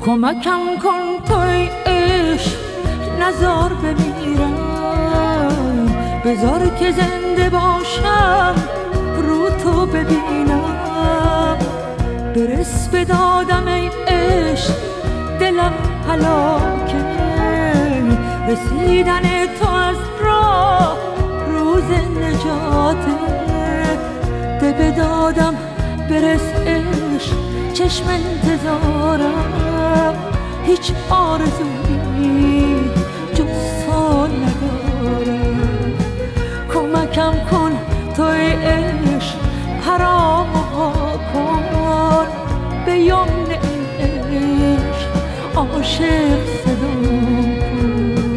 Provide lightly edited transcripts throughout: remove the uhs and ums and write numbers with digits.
کمکم کن توی عشق نزار بمیرم، بذار که زنده باشم رو تو ببینم. برس به دادم ای عشق دلم هلاکه، رسیدن تو از راه روز نجاته. ده به دادم برس عشق چشم انتظارم، هیچ آرزویی جز تو ندارم. کمکم کن توی عشق پرامو وا کن، به یمن عشق عاشق صدام کن.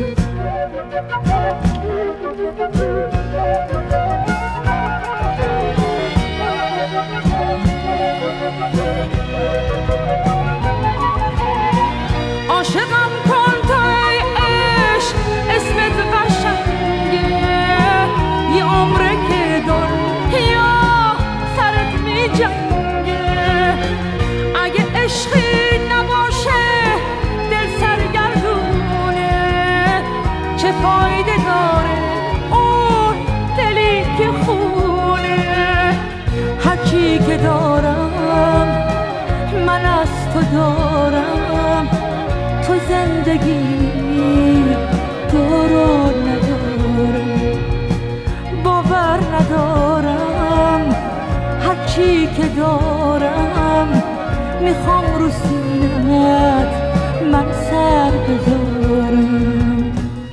عاشقم کن توی عشق اسمت قشنگه، یه عمره که دنیا سرت می جنگه. اگه عشقی نباشه دل سرگردونه، چه فایده داره اون دلی که خونه. هرچی که دارم من از تو دارم، تو زندگی دارو ندارم. باور ندارم هرچی که دارم، میخوام رو سینه‌ت من سر بذارم.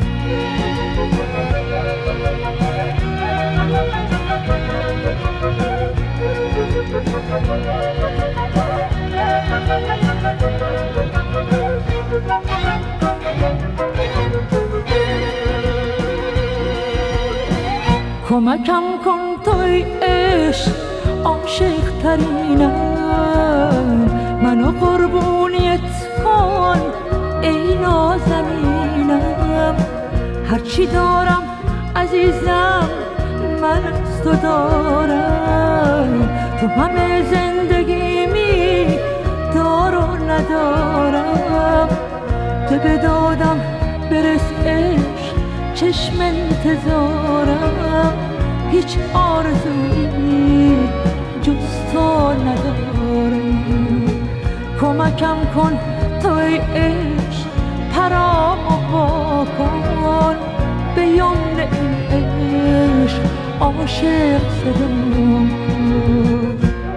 کمکم کن توی عشق عاشق ترینم، منو قربونیت کن ای نازنینم. هرچی دارم عزیزم من از تو دارم، تو همه زندگیمی دارو ندارم. ده به دادم برس عشق چشم انتظارم، هیچ آرزویی جز تو ندارم. کمکم کن توی عشق پرامو وا کن، به یمن این عشق عاشق صدام کن.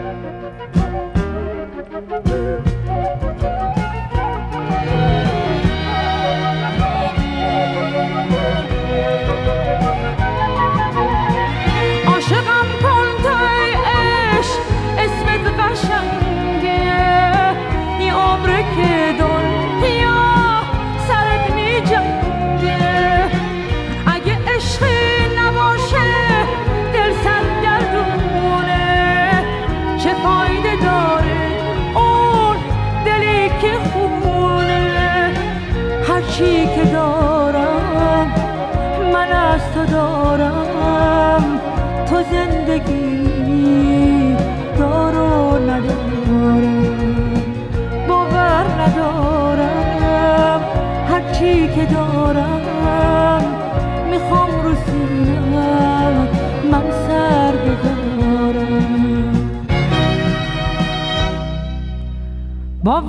عاشقم کن توی عشق اسمت قشنگه، یه عمره که دنیا سرت می جنگه. اگه عشقی نباشه دل سرگردونه، چه فایده داره اون دلی که خونه. هرچی که دارم من از تو دارم، تو زندگی دارو ندارم. باور ندارم هرچی که دارم، میخوام رو سینه‌ت من سر بذارم.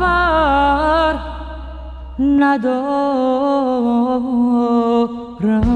باور ندارم